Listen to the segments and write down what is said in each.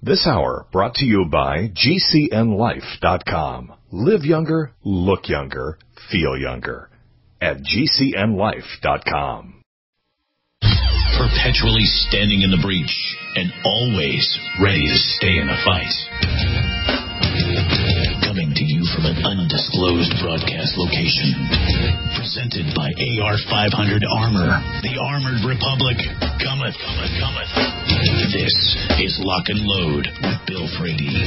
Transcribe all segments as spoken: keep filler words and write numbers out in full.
This hour brought to you by G C N life dot com. Live younger, look younger, feel younger at G C N life dot com. Perpetually standing in the breach and always ready to stay in the fight. Coming to you from an undisclosed broadcast location. Presented by A R five hundred Armor. The Armored Republic cometh, cometh, cometh. This is Lock and Load with Bill Frady.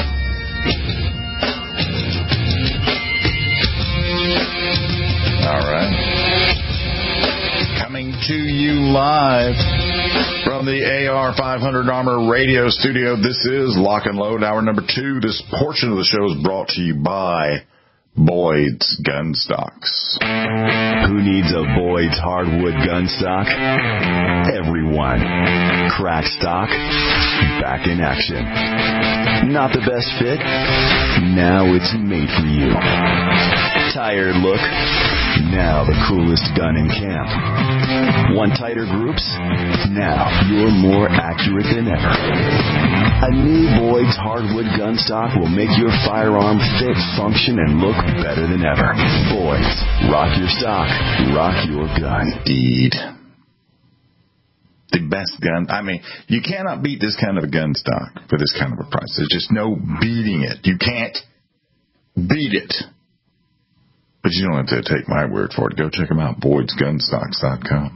All right. Coming to you live from the A R five hundred Armor radio studio. This is Lock and Load, hour number two. This portion of the show is brought to you by Boyd's Gun Stocks. Who needs a Boyd's hardwood gun stock? Everyone. Crack stock, back in action. Not the best fit? Now it's made for you. Tired look? Now the coolest gun in camp. Want tighter groups? Now you're more accurate than ever. A new Boyd's hardwood gun stock will make your firearm fit, function, and look better than ever. Boyd's. Rock your stock. Rock your gun. Indeed. The best gun. I mean, you cannot beat this kind of a gun stock for this kind of a price. There's just no beating it. You can't beat it. But you don't have to take my word for it. Go check them out, Boyds Gun Stocks dot com.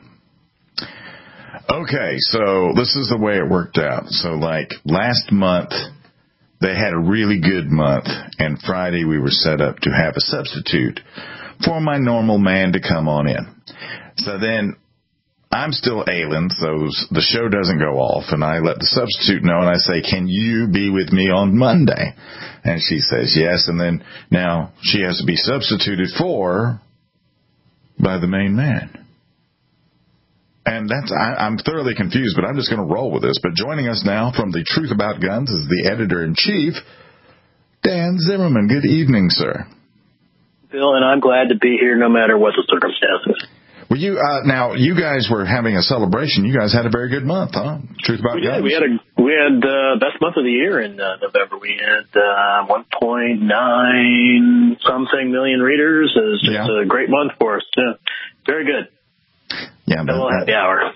Okay, so this is the way it worked out. So, like, last month, they had a really good month, and Friday we were set up to have a substitute for my normal man to come on in. So then I'm still ailing, so the show doesn't go off, and I let the substitute know, and I say, can you be with me on Monday? And she says yes, and then now she has to be substituted for by the main man. And that's I, I'm thoroughly confused, but I'm just going to roll with this. But joining us now from the Truth About Guns is the editor-in-chief, Dan Zimmerman. Good evening, sir. Bill, and I'm glad to be here no matter what the circumstances. Well, you uh, now you guys were having a celebration. You guys had a very good month, huh? Truth About we Guns. Did. We had a we had uh, best month of the year in uh, November. We had uh, one point nine something million readers. It was just yeah. a great month for us. Yeah, very good. Yeah, but, Double happy hour.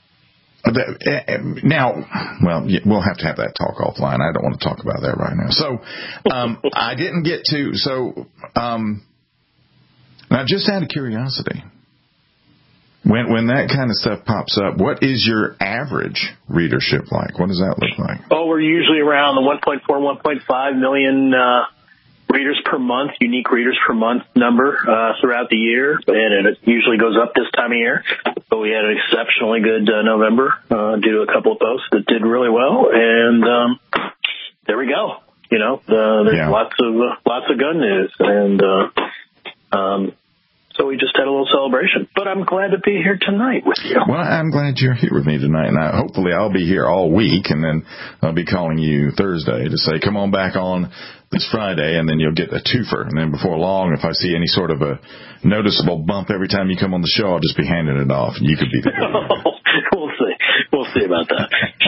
Now, well, we'll have to have that talk offline. I don't want to talk about that right now. So, um, I didn't get to. So, um, now, just out of curiosity. When when that kind of stuff pops up, what is your average readership like? What does that look like? Oh, we're usually around the one point four, one point five million uh, readers per month, unique readers per month number uh, throughout the year, and it usually goes up this time of year. But we had an exceptionally good uh, November uh, due to a couple of posts that did really well, and um, there we go. You know, uh, there's yeah. lots of uh, lots of gun news, and uh, um, so we just had a little celebration. But I'm glad to be here tonight with you. Well, I'm glad you're here with me tonight. And I, hopefully I'll be here all week, and then I'll be calling you Thursday to say, come on back on this Friday, and then you'll get a twofer. And then before long, if I see any sort of a noticeable bump every time you come on the show, I'll just be handing it off, and you could be the We'll see. We'll see about that.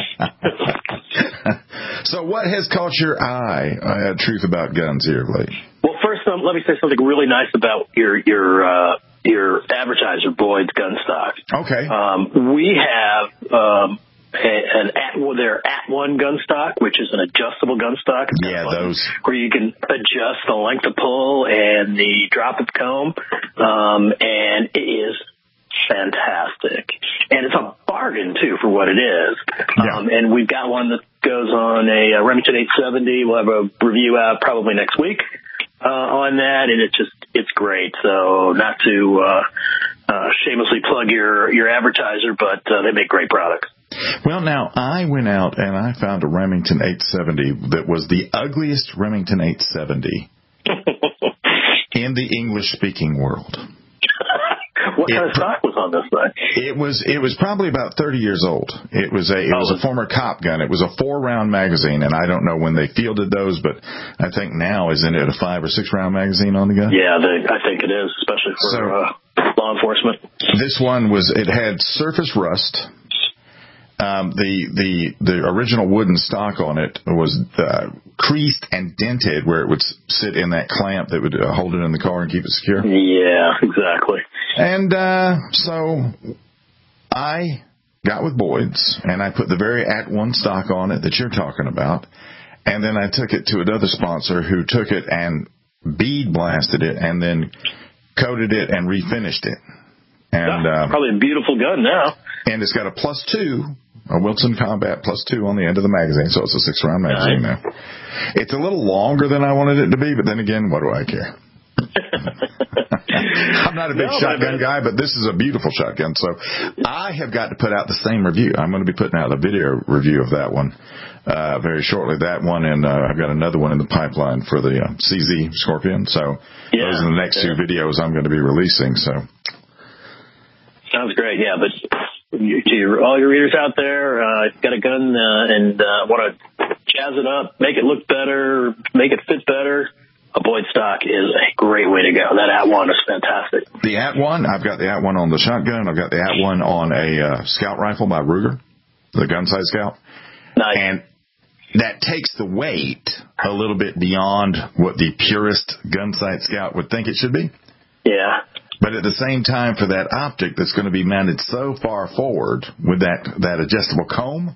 So what has caught your eye at Truth About Guns here lately? Well, first, um, let me say something really nice about your your uh, your advertiser, Boyd's Gun Stock. Okay. Um, we have um, a, an at well, their at one gun stock, which is an adjustable gun stock. It's yeah, those where you can adjust the length of pull and the drop of comb, um, and it is fantastic, and it's a bargain too for what it is. Yeah. Um, and we've got one that goes on a, a Remington eight seventy. We'll have a review out probably next week uh, on that, and it's just it's great. So not to uh, uh, shamelessly plug your your advertiser, but uh, they make great products. Well, now, I went out and I found a Remington eight seventy that was the ugliest Remington eight seventy in the English-speaking world. What kind it, of stock was on this thing? It was it was probably about thirty years old. It was a it oh, was a former cop gun. It was a four round magazine, and I don't know when they fielded those, but I think now isn't it a five or six round magazine on the gun? Yeah, they, I think it is, especially for so, uh, law enforcement. This one was it had surface rust. Um, the the the original wooden stock on it was uh, creased and dented where it would sit in that clamp that would uh, hold it in the car and keep it secure. Yeah, exactly. And uh, so I got with Boyd's, and I put the very at one stock on it that you're talking about, and then I took it to another sponsor who took it and bead blasted it and then coated it and refinished it. And yeah, uh, probably a beautiful gun now. And it's got a plus two, a Wilson Combat plus two on the end of the magazine, so it's a six-round magazine nice. now. It's a little longer than I wanted it to be, but then again, what do I care? I'm not a big no, shotgun guy, but this is a beautiful shotgun. So I have got to put out the same review. I'm going to be putting out a video review of that one uh, very shortly. That one, and uh, I've got another one in the pipeline for the uh, C Z Scorpion. So yeah, those are the next yeah. two videos I'm going to be releasing. So sounds great. Yeah, but to your, all your readers out there, uh, got a gun uh, and uh, want to jazz it up, make it look better, make it fit better. A Boyd stock is a great way to go. That at one is fantastic. The at one, I've got the at one on the shotgun. I've got the at one on a uh, scout rifle by Ruger, the Gunsight Scout. Nice. And that takes the weight a little bit beyond what the purest Gunsight Scout would think it should be. Yeah. But at the same time, for that optic that's going to be mounted so far forward with that, that adjustable comb,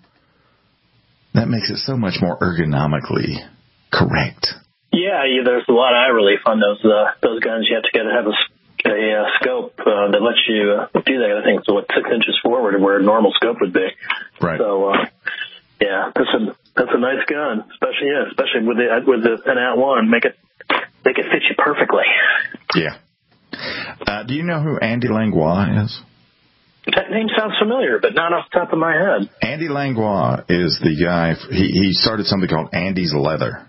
that makes it so much more ergonomically correct. Yeah, yeah, there's a lot of eye relief on those uh, those guns. You have to get have a, a uh, scope uh, that lets you uh, do that. I think it's what six inches forward, where a normal scope would be. Right. So, uh, yeah, that's a that's a nice gun, especially yeah, especially with the with the an at one, make it make it fit you perfectly. Yeah. Uh, do you know who Andy Langlois is? That name sounds familiar, but not off the top of my head. Andy Langlois is the guy. He he started something called Andy's Leather.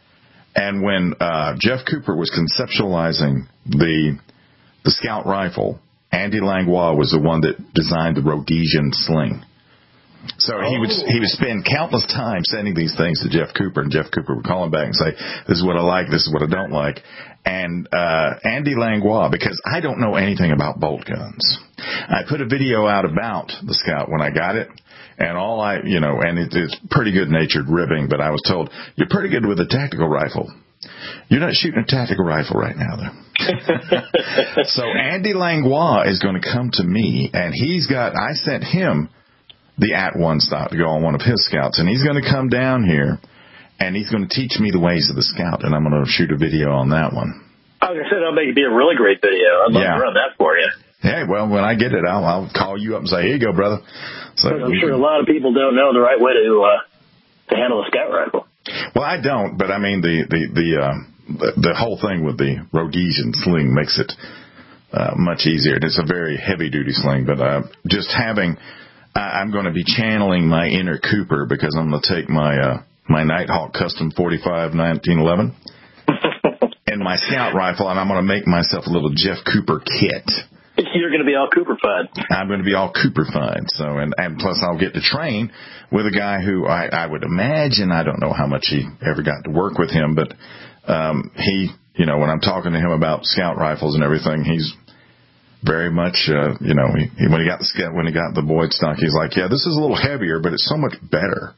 And when uh, Jeff Cooper was conceptualizing the the Scout rifle, Andy Langlois was the one that designed the Rhodesian sling. So oh. he would he would spend countless time sending these things to Jeff Cooper, and Jeff Cooper would call him back and say, "This is what I like. This is what I don't like." And uh, Andy Langlois, because I don't know anything about bolt guns, I put a video out about the Scout when I got it. And all I, you know, and it, it's pretty good-natured ribbing, but I was told, you're pretty good with a tactical rifle. You're not shooting a tactical rifle right now, though. So Andy Langlois is going to come to me, and he's got, I sent him the at one stock to go on one of his Scouts, and he's going to come down here, and he's going to teach me the ways of the Scout, and I'm going to shoot a video on that one. I was going to say, that'll make it be a really great video. I'd love yeah. to run that for you. Hey, well, when I get it, I'll, I'll call you up and say, here you go, brother. So I'm sure a lot of people don't know the right way to uh, to handle a Scout rifle. Well, I don't, but I mean the the the, uh, the the whole thing with the Rhodesian sling makes it uh, much easier. It's a very heavy duty sling, but uh, just having, I, I'm going to be channeling my inner Cooper because I'm going to take my uh, my Nighthawk Custom forty-five nineteen eleven and my Scout rifle, and I'm going to make myself a little Jeff Cooper kit. You're going to be all Cooper-fied. I'm going to be all Cooper-fied. So, and, and plus I'll get to train with a guy who I, I would imagine, I don't know how much he ever got to work with him, but um, he, you know, when I'm talking to him about Scout rifles and everything, he's very much, uh, you know, he, he, when he got the Scout, when he got the Boyd stock, he's like, yeah, this is a little heavier, but it's so much better.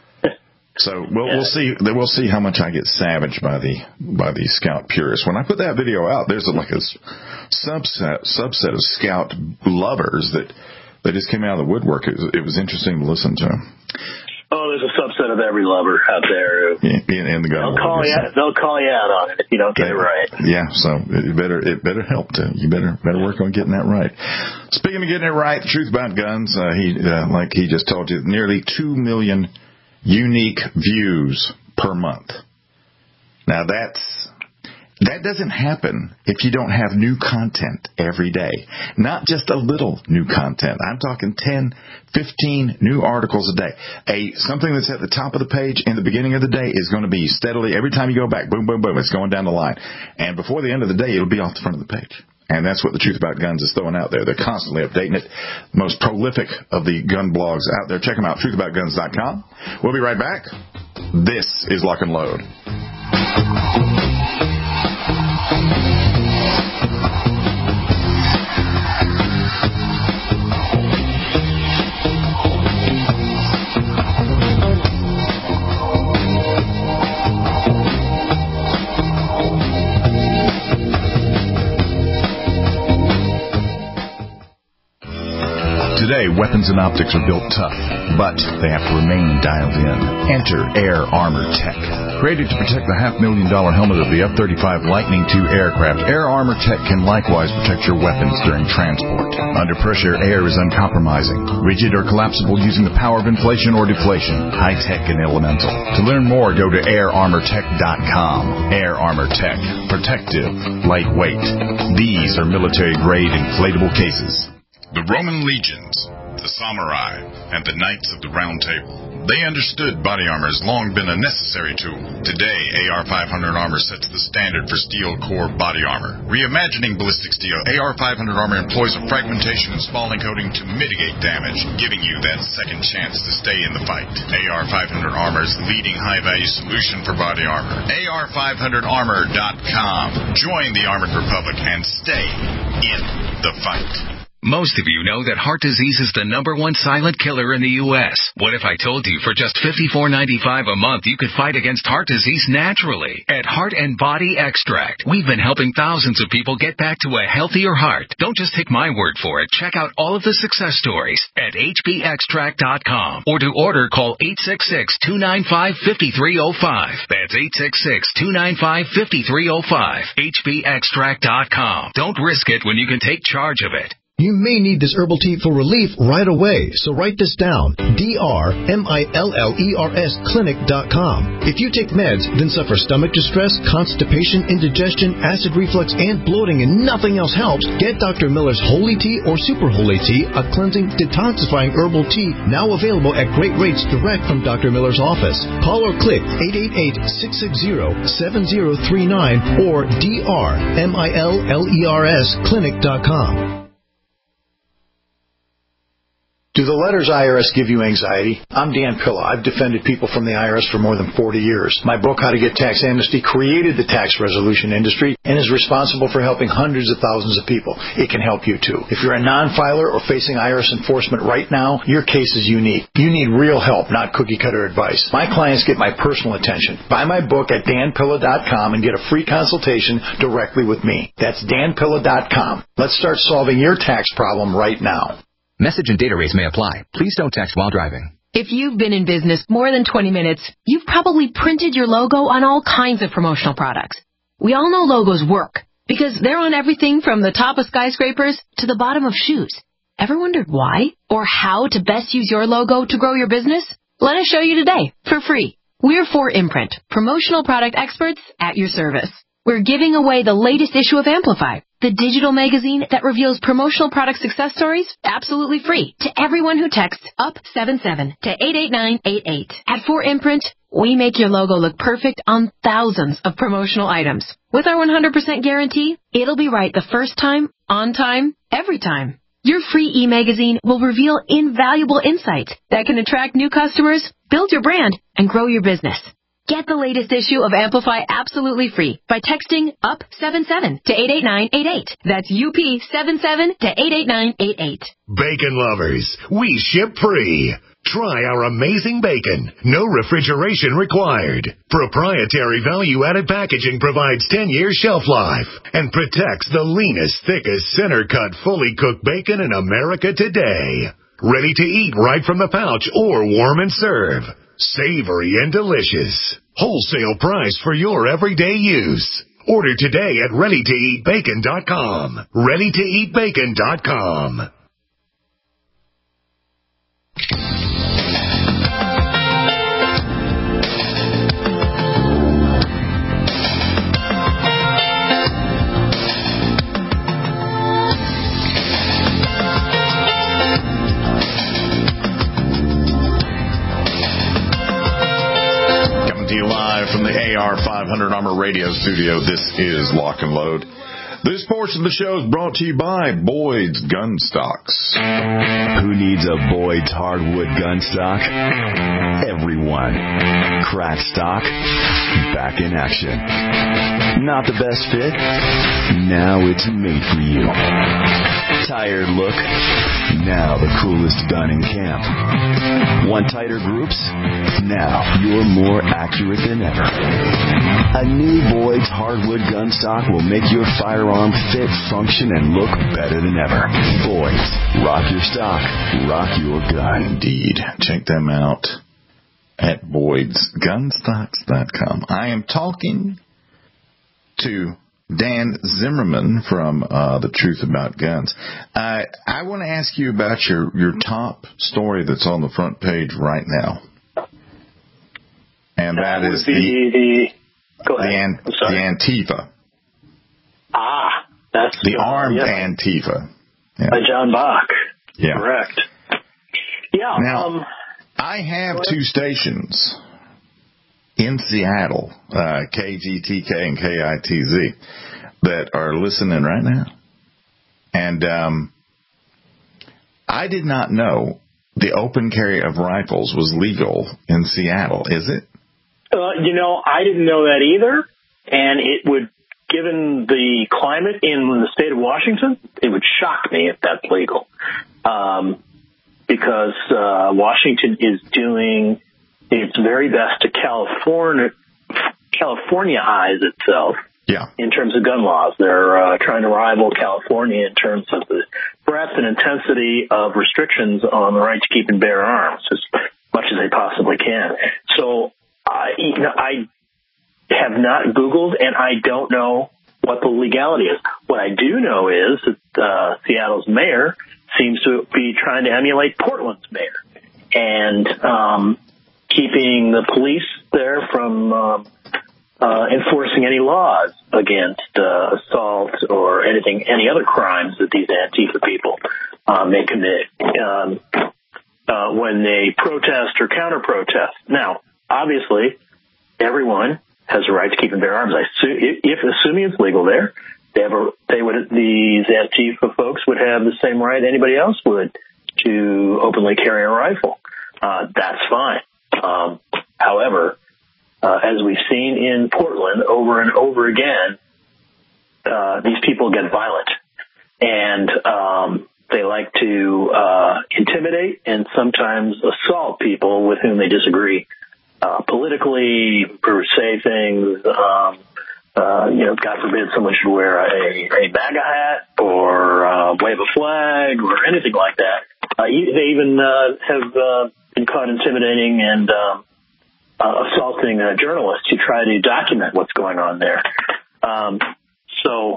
So we'll, yeah. we'll see. We'll see how much I get savaged by the by the Scout purists. When I put that video out, there's like a subset subset of Scout lovers that they just came out of the woodwork. It was, it was interesting to listen to. Oh, there's a subset of every lover out there. In, in the gun. They'll call you. Out, they'll call you out on it if you don't get they, it right. Yeah. So it better it better help to you better better work on getting that right. Speaking of getting it right, the truth about guns. Uh, he uh, like he just told you, nearly two million. Unique views per month. Now that's, that doesn't happen if you don't have new content every day. Not just a little new content. I'm talking ten, fifteen new articles a day. A, something that's at the top of the page in the beginning of the day is going to be steadily, every time you go back, boom, boom, boom, it's going down the line. And before the end of the day, it'll be off the front of the page. And that's what the Truth About Guns is throwing out there. They're constantly updating it. Most prolific of the gun blogs out there. Check them out, truth about guns dot com. We'll be right back. This is Lock and Load. today, weapons and optics are built tough, but they have to remain dialed in. Enter Air Armor Tech. Created to protect the half-million dollar helmet of the F thirty-five Lightning two aircraft, Air Armor Tech can likewise protect your weapons during transport. Under pressure, air is uncompromising, rigid or collapsible using the power of inflation or deflation, high-tech and elemental. To learn more, go to air armor tech dot com. Air Armor Tech. Protective. Lightweight. These are military-grade inflatable cases. The Roman legions, the samurai, and the knights of the Round Table. They understood body armor has long been a necessary tool. Today, A R five hundred armor sets the standard for steel core body armor. Reimagining ballistic steel, A R five hundred armor employs a fragmentation and spalling coating to mitigate damage, giving you that second chance to stay in the fight. A R five hundred armor is the leading high-value solution for body armor. A R five hundred armor dot com. Join the Armored Republic and stay in the fight. Most of you know that heart disease is the number one silent killer in the U S What if I told you for just fifty-four ninety-five a month you could fight against heart disease naturally? At Heart and Body Extract, we've been helping thousands of people get back to a healthier heart. Don't just take my word for it. Check out all of the success stories at H B extract dot com. Or to order, call eight six six, two nine five, five three zero five. That's eight six six, two nine five, five three zero five. H B extract dot com. Don't risk it when you can take charge of it. You may need this herbal tea for relief right away, so write this down. D R M I L L E R S clinic dot com. If you take meds, then suffer stomach distress, constipation, indigestion, acid reflux, and bloating, and nothing else helps, get Doctor Miller's Holy Tea or Super Holy Tea, a cleansing, detoxifying herbal tea, now available at great rates direct from Doctor Miller's office. Call or click eight eight eight, six six zero, seven zero three nine or D R M I L L E R S clinic dot com. Do the letters I R S give you anxiety? I'm Dan Pilla. I've defended people from the I R S for more than forty years. My book, How to Get Tax Amnesty, created the tax resolution industry and is responsible for helping hundreds of thousands of people. It can help you, too. If you're a non-filer or facing I R S enforcement right now, your case is unique. You need real help, not cookie-cutter advice. My clients get my personal attention. Buy my book at dan pilla dot com and get a free consultation directly with me. That's dan pilla dot com. Let's start solving your tax problem right now. Message and data rates may apply. Please don't text while driving. If you've been in business more than twenty minutes, you've probably printed your logo on all kinds of promotional products. We all know logos work because they're on everything from the top of skyscrapers to the bottom of shoes. Ever wondered why or how to best use your logo to grow your business? Let us show you today for free. We're four Imprint, promotional product experts at your service. We're giving away the latest issue of Amplify, the digital magazine that reveals promotional product success stories absolutely free to everyone who texts up seven seven to eight eight nine eight eight. At four Imprint, we make your logo look perfect on thousands of promotional items. With our one hundred percent guarantee, it'll be right the first time, on time, every time. Your free e-magazine will reveal invaluable insights that can attract new customers, build your brand, and grow your business. Get the latest issue of Amplify absolutely free by texting up seven seven to eight eight nine eight eight. That's U P seven seven to eight eight nine eight eight. Bacon lovers, we ship free. Try our amazing bacon. No refrigeration required. Proprietary value-added packaging provides ten years shelf life and protects the leanest, thickest, center-cut, fully cooked bacon in America today. Ready to eat right from the pouch or warm and serve. Savory and delicious. Wholesale price for your everyday use. Order today at ready to eat bacon dot com. ready to eat bacon dot com. From the A R five hundred Armor Radio Studio, this is Lock and Load. This portion of the show is brought to you by Boyd's Gun Stocks. Who needs a Boyd's hardwood gun stock? Everyone. Crack stock, back in action. Not the best fit? Now it's made for you. Tired look? Now the coolest gun in camp. Want tighter groups? Now you're more accurate than ever. A new Boyd's hardwood gun stock will make your firearm fit, function, and look better than ever. Boyd's. Rock your stock. Rock your gun. Indeed. Check them out at Boyds Gun Stocks dot com. I am talking to Dan Zimmerman from uh, The Truth About Guns. Uh, I want to ask you about your, your top story that's on the front page right now. And that, that is the, the, go ahead. the, an, the Antifa. Ah, that's the uh, armed yeah. Antifa. Yeah. By John Bach. Yeah. Correct. Yeah. Now, um, I have two stations in Seattle, uh, K G T K and K I T Z, that are listening right now. And um, I did not know the open carry of rifles was legal in Seattle. Is it? Uh, you know, I didn't know that either. And it would, given the climate in the state of Washington, it would shock me if that's legal. Um, because uh, Washington is doing its very best to California, Californiaize itself yeah. in terms of gun laws. They're uh, trying to rival California in terms of the breadth and intensity of restrictions on the right to keep and bear arms as much as they possibly can. So I, you know, I have not Googled, and I don't know what the legality is. What I do know is that uh, Seattle's mayor seems to be trying to emulate Portland's mayor. And um keeping the police there from um, uh, enforcing any laws against uh, assault or anything, any other crimes that these Antifa people uh, may commit um, uh, when they protest or counter-protest. Now, obviously, everyone has a right to keep and bear arms. I assume, if assuming it's legal there, they have a, they would these Antifa folks would have the same right anybody else would to openly carry a rifle. Uh, that's fine. Um, however, uh, as we've seen in Portland over and over again, uh, these people get violent, and um, they like to uh, intimidate and sometimes assault people with whom they disagree uh, politically, or say things. Um, uh, you know, God forbid someone should wear a, a MAGA hat or uh, wave a flag or anything like that. Uh, they even uh, have uh, been caught intimidating and um, uh, assaulting uh, journalists who try to document what's going on there. Um, so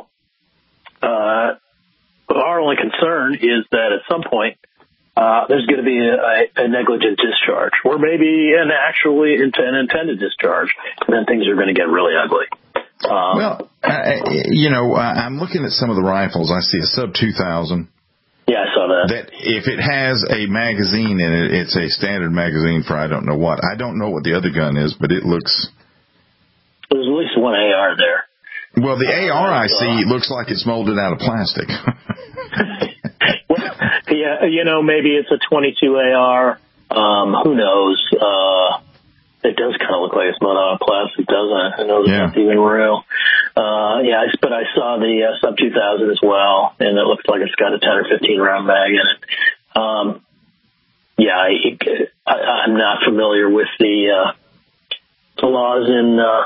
uh, our only concern is that at some point uh, there's going to be a, a negligent discharge, or maybe an actually an intended discharge, and then things are going to get really ugly. Um, well, uh, you know, uh, I'm looking at some of the rifles. I see a Sub two thousand. Yeah, I saw that. That if it has a magazine in it, it's a standard magazine for I don't know what. I don't know what the other gun is, but it looks... There's at least one A R there. Well, the A R I see looks like it's molded out of plastic. Well, yeah, you know, maybe it's a twenty-two A R. Um, who knows? Uh, it does kind of look like it's molded out of plastic, doesn't it? Who knows if yeah. it's even real? Uh, yeah, but I saw the uh, Sub two thousand as well, and it looks like it's got a ten or fifteen round mag in it. Um, yeah, I, I, I'm not familiar with the, uh, the laws in uh,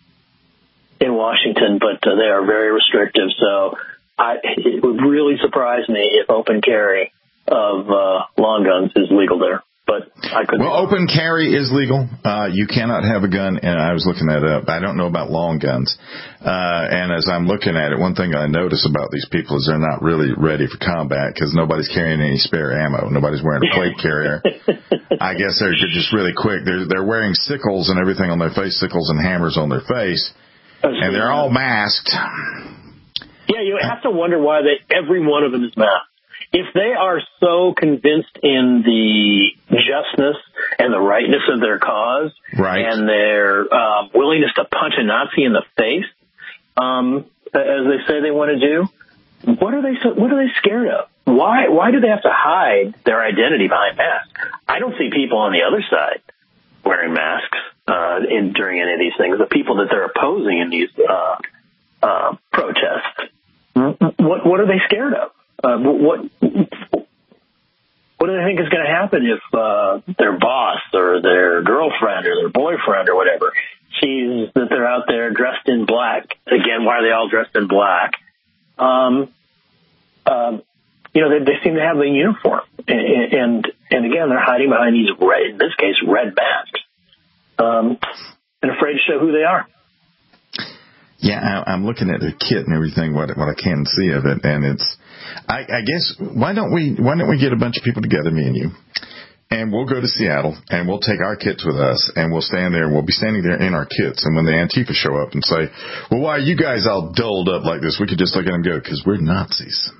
in Washington, but uh, they are very restrictive. So I, it would really surprise me if open carry of uh, long guns is legal there. But I couldn't. Well, open carry is legal. Uh, you cannot have a gun, and I was looking that up. I don't know about long guns. Uh, and as I'm looking at it, one thing I notice about these people is they're not really ready for combat because nobody's carrying any spare ammo. Nobody's wearing a plate carrier. I guess they're just really quick. They're, they're wearing sickles and everything on their face, sickles and hammers on their face, and they're all masked. Yeah, you have to wonder why they, every one of them is masked. If they are so convinced in the justness and the rightness of their cause, right. and their um, willingness to punch a Nazi in the face, um, as they say they want to do, what are they? What are they scared of? Why? Why do they have to hide their identity behind masks? I don't see people on the other side wearing masks uh, in during any of these things. The people that they're opposing in these uh, uh, protests, what what are they scared of? Uh, what what do they think is going to happen if uh, their boss or their girlfriend or their boyfriend or whatever sees that they're out there dressed in black? Again, why are they all dressed in black? Um, um, you know, they, they seem to have the uniform, and, and and again, they're hiding behind these red, in this case, red masks, um, and afraid to show who they are. Yeah, I, I'm looking at the kit and everything, what what I can see of it, and it's. I, I guess why don't we why don't we get a bunch of people together, me and you, and we'll go to Seattle and we'll take our kits with us and we'll stand there and we'll be standing there in our kits, and when the Antifa show up and say, well, why are you guys all dulled up like this? We could just look at them and go, because we're Nazis.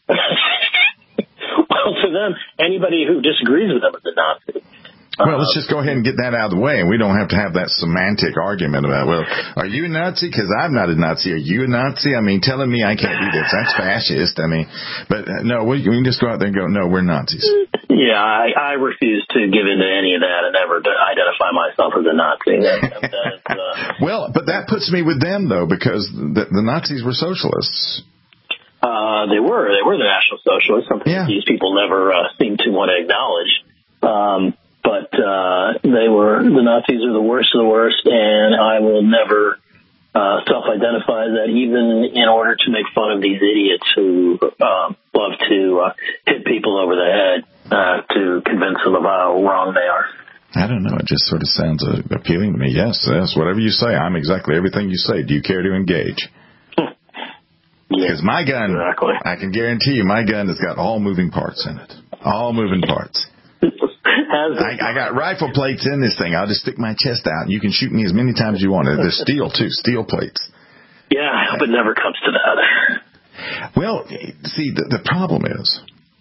Well, to them, anybody who disagrees with them is a Nazi. Well, let's just go ahead and get that out of the way, and we don't have to have that semantic argument about, well, are you a Nazi? Because I'm not a Nazi. Are you a Nazi? I mean, telling me I can't do this, that's fascist. I mean, but uh, no, we, we can just go out there and go, no, we're Nazis. Yeah, I, I refuse to give into any of that and never to identify myself as a Nazi. That, that is, uh, well, but that puts me with them, though, because the, the Nazis were socialists. Uh, they were. They were the National Socialists, something yeah. that these people never uh, seem to want to acknowledge. Um But uh, they were the Nazis are the worst of the worst, and I will never uh, self-identify that, even in order to make fun of these idiots who uh, love to uh, hit people over the head uh, to convince them of how wrong they are. I don't know. It just sort of sounds uh, appealing to me. Yes, yes, whatever you say. I'm exactly everything you say. Do you care to engage? Because my gun, exactly. I can guarantee you, my gun has got all moving parts in it. All moving parts. I, I got rifle plates in this thing. I'll just stick my chest out, and you can shoot me as many times as you want. They're steel, too, steel plates. Yeah, I hope it never comes to that. Well, see, the, the problem is,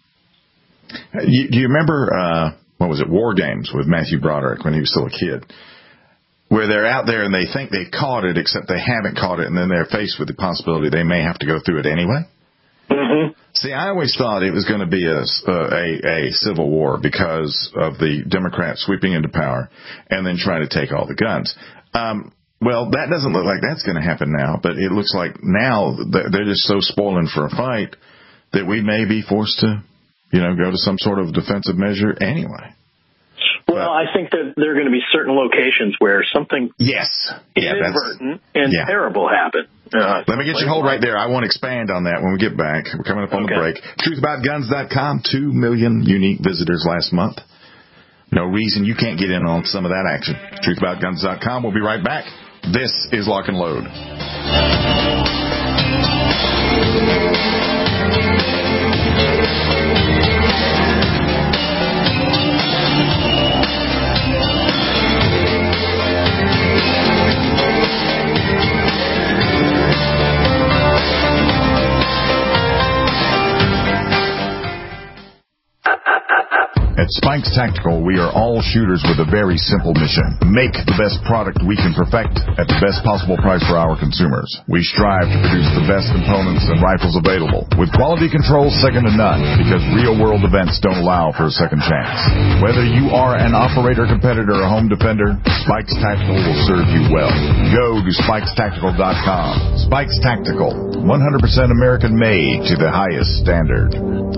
you, do you remember, uh, what was it, War Games with Matthew Broderick when he was still a kid, where they're out there and they think they've caught it, except they haven't caught it, and then they're faced with the possibility they may have to go through it anyway? Mm-hmm. See, I always thought it was going to be a, a, a civil war because of the Democrats sweeping into power and then trying to take all the guns. Um, well, that doesn't look like that's going to happen now, but it looks like now they're just so spoiling for a fight that we may be forced to, you know, go to some sort of defensive measure anyway. Well, but, I think that there are going to be certain locations where something yes, yeah, inadvertent and yeah. terrible happened. Uh, Let me get you hold right there. I want to expand on that when we get back. We're coming up on okay. the break. truth about guns dot com, two million unique visitors last month. No reason you can't get in on some of that action. truth about guns dot com. We'll be right back. This is Lock and Load. At Spikes Tactical, we are all shooters with a very simple mission. Make the best product we can perfect at the best possible price for our consumers. We strive to produce the best components and rifles available, with quality control second to none, because real-world events don't allow for a second chance. Whether you are an operator, competitor, or home defender, Spikes Tactical will serve you well. Go to spikes tactical dot com. Spikes Tactical, one hundred percent American-made to the highest standard.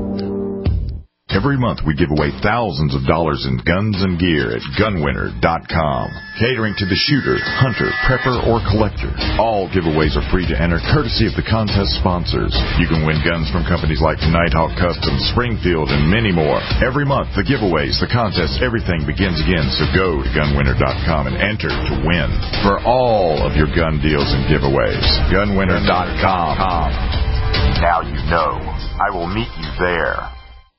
Every month we give away thousands of dollars in guns and gear at gun winner dot com. Catering to the shooter, hunter, prepper, or collector. All giveaways are free to enter, courtesy of the contest sponsors. You can win guns from companies like Nighthawk Customs, Springfield, and many more. Every month, the giveaways, the contests, everything begins again. So go to gun winner dot com and enter to win for all of your gun deals and giveaways. gun winner dot com. Now you know. I will meet you there.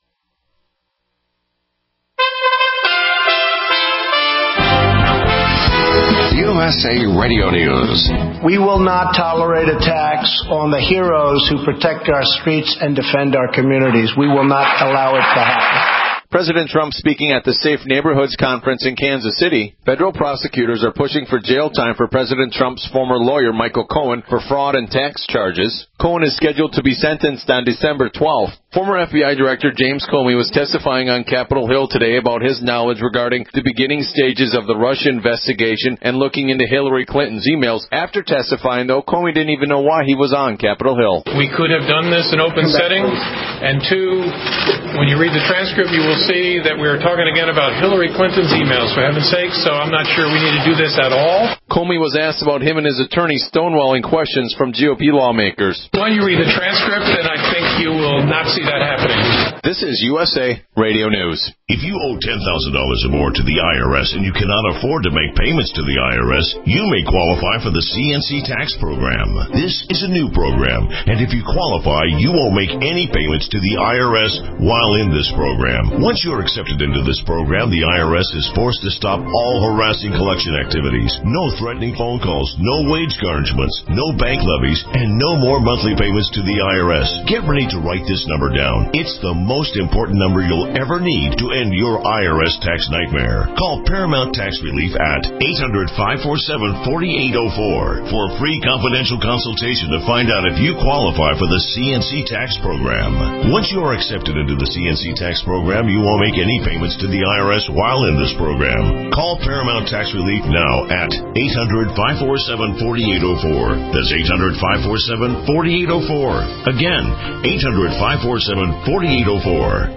U S A Radio News. We will not tolerate attacks on the heroes who protect our streets and defend our communities. We will not allow it to happen. President Trump speaking at the Safe Neighborhoods Conference in Kansas City. Federal prosecutors are pushing for jail time for President Trump's former lawyer, Michael Cohen, for fraud and tax charges. Cohen is scheduled to be sentenced on December twelfth. Former F B I Director James Comey was testifying on Capitol Hill today about his knowledge regarding the beginning stages of the Russia investigation and looking into Hillary Clinton's emails. After testifying, though, Comey didn't even know why he was on Capitol Hill. We could have done this in open setting. And two, when you read the transcript, you will see that we are talking again about Hillary Clinton's emails, for heaven's sake, so I'm not sure we need to do this at all. Comey was asked about him and his attorney stonewalling questions from G O P lawmakers. When you read the transcript, then I think you will not see that happening. This is U S A Radio News. If you owe ten thousand dollars or more to the I R S and you cannot afford to make payments to the I R S, you may qualify for the C N C tax program. This is a new program, and if you qualify, you won't make any payments to the I R S while in this program. Once you're accepted into this program, the I R S is forced to stop all harassing collection activities. No threatening phone calls, no wage garnishments, no bank levies, and no more monthly payments to the I R S. Get ready to write this number down. It's the most important number you'll ever need to end your I R S tax nightmare. Call Paramount Tax Relief at eight hundred, five four seven, four eight zero four for a free confidential consultation to find out if you qualify for the C N C tax program. Once you are accepted into the C N C tax program, you won't make any payments to the I R S while in this program. Call Paramount Tax Relief now at eight hundred, five four seven, four eight zero four. That's eight hundred, five four seven, four eight zero four. Again, eight hundred, five four seven, four eight zero four.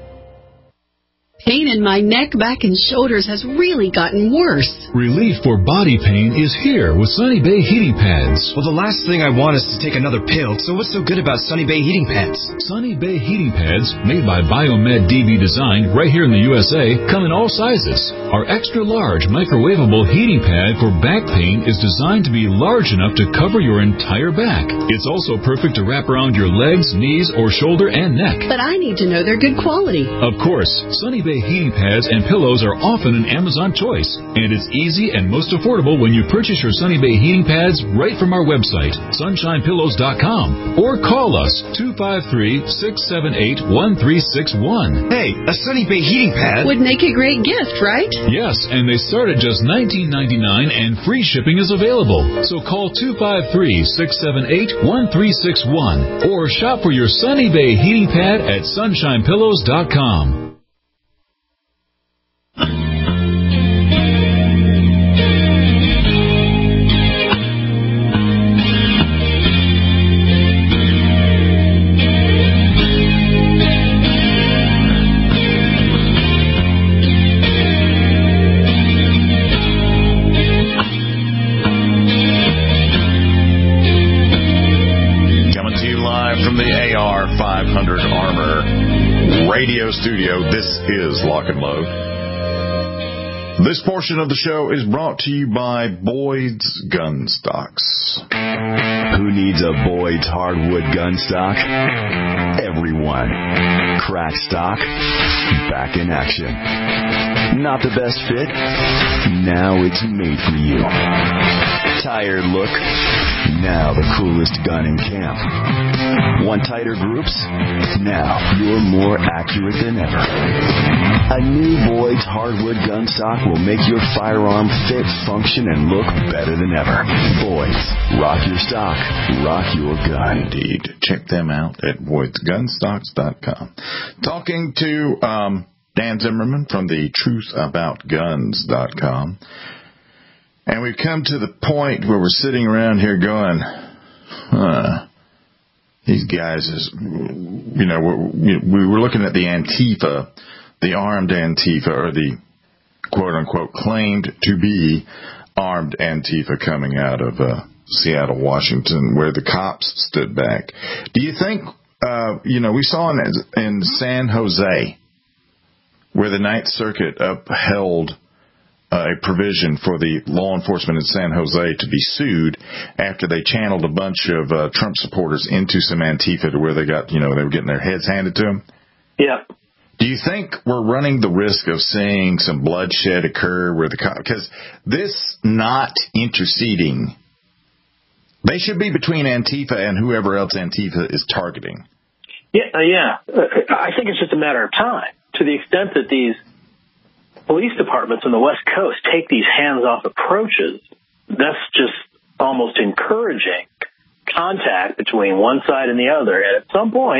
Pain in my neck, back, and shoulders has really gotten worse. Relief for body pain is here with Sunny Bay heating pads. Well, the last thing I want is to take another pill, so what's so good about Sunny Bay heating pads? Sunny Bay heating pads, made by Biomed D V Design right here in the U S A, come in all sizes. Our extra large microwavable heating pad for back pain is designed to be large enough to cover your entire back. It's also perfect to wrap around your legs, knees, or shoulder and neck. But I need to know they're good quality. Of course, Sunny Bay heating pads and pillows are often an Amazon choice, and it's easy and most affordable when you purchase your Sunny Bay heating pads right from our website, sunshine pillows dot com, or call us two five three, six seven eight, one three six one. Hey, a Sunny Bay heating pad would make a great gift, right? Yes, and they start at just nineteen ninety-nine, and free shipping is available. So call two five three, six seven eight, one three six one or shop for your Sunny Bay heating pad at sunshine pillows dot com. Radio studio. This is Lock and Load. This portion of the show is brought to you by Boyd's Gun Stocks. Who needs a Boyd's hardwood gun stock? Everyone. Crack stock, back in action. Not the best fit? Now it's made for you. Tired look? Now the coolest gun in camp. Want tighter groups? Now you're more accurate than ever. A new Boyd's hardwood gun stock will make your firearm fit, function, and look better than ever. Boyd's. Rock your stock. Rock your gun. Indeed. Check them out at boyds gun stocks dot com. Talking to um, Dan Zimmerman from the truth about guns dot com. And we've come to the point where we're sitting around here going, huh, these guys is, you know, we're, we were looking at the Antifa, the armed Antifa, or the quote-unquote claimed to be armed Antifa coming out of uh, Seattle, Washington, where the cops stood back. Do you think, uh, you know, we saw in, in San Jose, where the Ninth Circuit upheld Uh, a provision for the law enforcement in San Jose to be sued after they channeled a bunch of uh, Trump supporters into some Antifa to where they got, you know, they were getting their heads handed to them? Yeah. Do you think we're running the risk of seeing some bloodshed occur where the, because this not interceding, they should be between Antifa and whoever else Antifa is targeting. Yeah, uh, yeah. Uh, I think it's just a matter of time. To the extent that these police departments on the West Coast take these hands-off approaches, that's just almost encouraging contact between one side and the other. And at some point,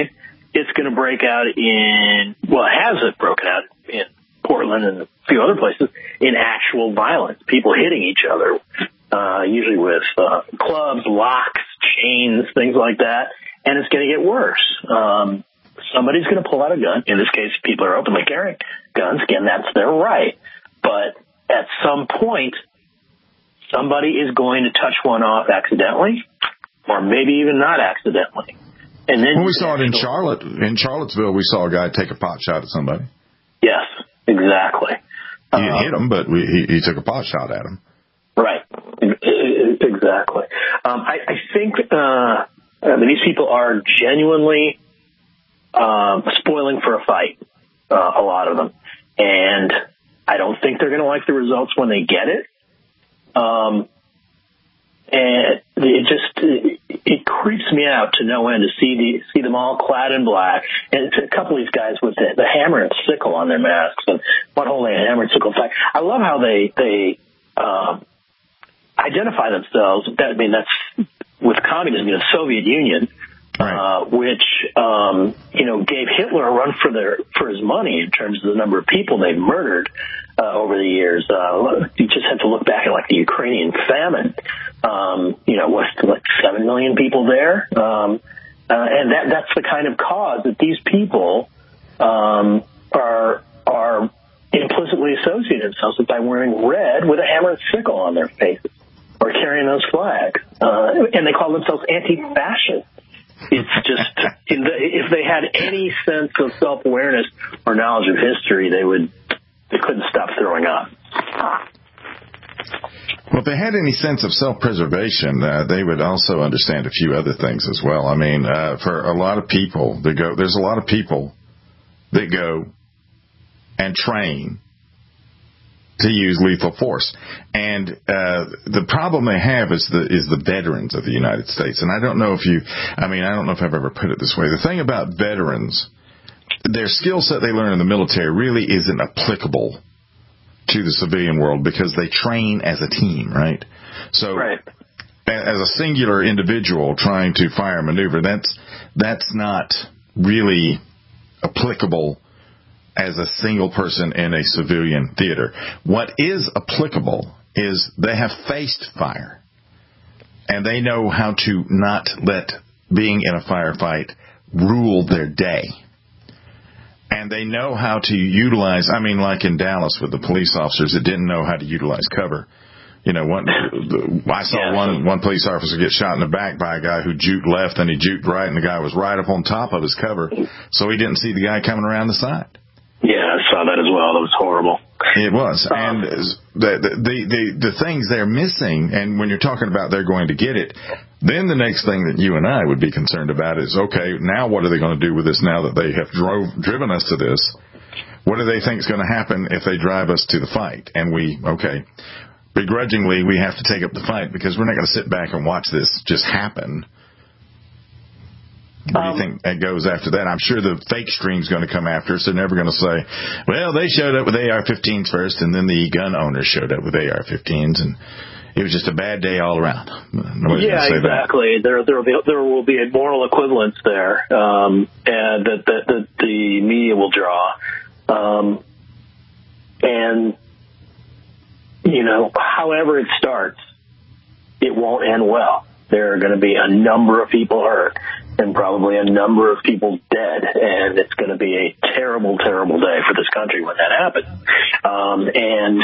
it's going to break out in, well, it has it broken out in Portland and a few other places, in actual violence, people hitting each other, uh, usually with uh, clubs, locks, chains, things like that, and it's going to get worse. Um, somebody's going to pull out a gun. In this case, people are openly carrying guns. Again, that's their right. But at some point, somebody is going to touch one off accidentally, or maybe even not accidentally. And then well, we saw it in Charlotte. In Charlottesville, we saw a guy take a pot shot at somebody. Yes, exactly. He didn't um, hit him, but we, he, he took a pot shot at him. Right. Exactly. Um, I, I think uh, I mean, these people are genuinely um, spoiling for a fight, uh, a lot of them. And I don't think they're going to like the results when they get it. Um, and it just it, it creeps me out to no end to see the see them all clad in black, and it's a couple of these guys with the, the hammer and sickle on their masks, and one holding a hammer and sickle. I love how they they um, identify themselves. That, I mean, that's with communism, you know, the Soviet Union, right. uh, which um, you know gave Hitler a run for their for his money in terms of the number of people they've murdered. Uh, over the years, uh, you just have to look back at like the Ukrainian famine. Um, you know, what, like seven million people there, um, uh, and that that's the kind of cause that these people um, are are implicitly associating themselves with by wearing red with a hammer and sickle on their faces or carrying those flags, uh, and they call themselves anti-fascist. It's just if they had any sense of self-awareness or knowledge of history, they would. They couldn't stop throwing up. Well, if they had any sense of self-preservation, uh, they would also understand a few other things as well. I mean, uh, for a lot of people that go, there's a lot of people that go and train to use lethal force. And uh, the problem they have is the is the veterans of the United States. And I don't know if you, I mean, I don't know if I've ever put it this way. The thing about veterans, their skill set they learn in the military really isn't applicable to the civilian world because they train as a team, right? So right. as a singular individual trying to fire a maneuver, that's that's not really applicable as a single person in a civilian theater. What is applicable is they have faced fire, and they know how to not let being in a firefight rule their day. And they know how to utilize, I mean, like in Dallas with the police officers that didn't know how to utilize cover. You know, one, I saw yeah. one one police officer get shot in the back by a guy who juked left and he juked right, and the guy was right up on top of his cover, so he didn't see the guy coming around the side. Yeah, I saw that as well. That was horrible. It was. Um, and the, the, the, the things they're missing, and when you're talking about they're going to get it, then the next thing that you and I would be concerned about is, okay, now what are they going to do with this now that they have drove, driven us to this? What do they think is going to happen if they drive us to the fight? And we, okay, begrudgingly, we have to take up the fight because we're not going to sit back and watch this just happen. What do you think that goes after that? I'm sure the fake stream's going to come after us. They're never going to say, well, they showed up with A R fifteens first, and then the gun owners showed up with A R fifteens, and it was just a bad day all around. Nobody's yeah, say exactly. That. There, there will be there will be a moral equivalence there, um, and that the, the, the media will draw, um, and you know, however it starts, it won't end well. There are going to be a number of people hurt and probably a number of people dead, and it's going to be a terrible, terrible day for this country when that happens. Um, and